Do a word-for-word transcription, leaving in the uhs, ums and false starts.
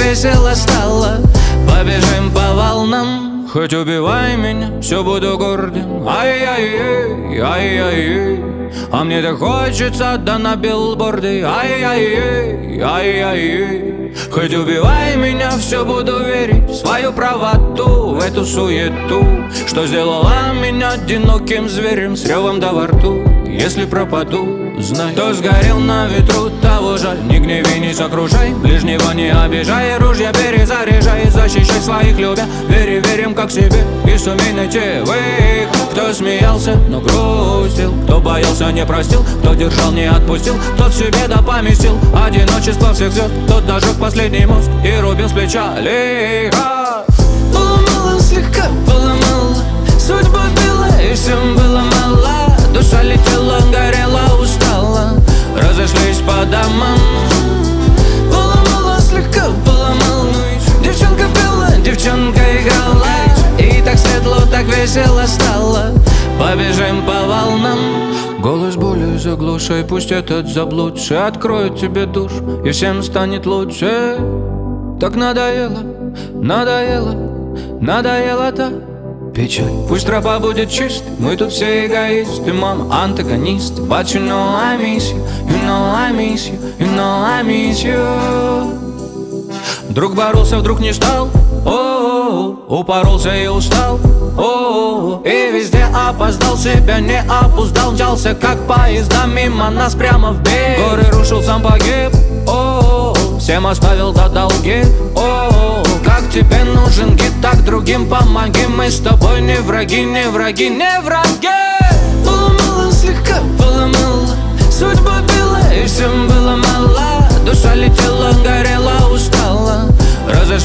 весело стало. Побежим по волнам, хоть убивай меня, все буду гордым. Ай-яй-яй, ай-яй-яй, а мне так хочется, да на билборды. Ай-яй-яй, ай-яй-яй, хоть убивай меня, все буду верить в свою правоту, в эту суету, что сделала меня одиноким зверем с ревом да во рту. Если пропаду, знай, кто сгорел на ветру, того жаль. Не гневи, не сокрушай, ближнего не обижай, ружья перезаряжай, защищай своих любя. Вери, верим как себе и сумей найти выход. Кто смеялся, но грустил, кто боялся, не простил, кто держал, не отпустил, тот себе да поместил одиночество всех звезд. Тот дожег последний мост и рубил с плеча лихо. Поломала слегка, поломала, судьба била и всем было мало. Душа летела, горела, устала, разошлись по домам. Поломала слегка, поломала, девчонка пела, девчонка играла, и так светло, так весело стало. Побежим по волнам. Голос боли заглушай, пусть этот заблудший откроет тебе душу, и всем станет лучше. Так надоело, надоело, надоело-то печаль. Пусть тропа будет чистой, мы тут все эгоисты, мама, антагонисты. But you know I miss you, you know I miss you, you know I miss you. Друг боролся, вдруг не стал, о-о-о, упоролся и устал, о-о-о, и везде опоздал, себя не опоздал, мчался как поезда мимо нас прямо в бег. Горы рушил, сам погиб, о-о-о, всем оставил до долги, о-о-о. Как тебе нужен гид, так другим помоги. Мы с тобой не враги, не враги, не враги. Поломала слегка, поломала, судьба била и всем было мало. Душа летела, горела, устала, разошлась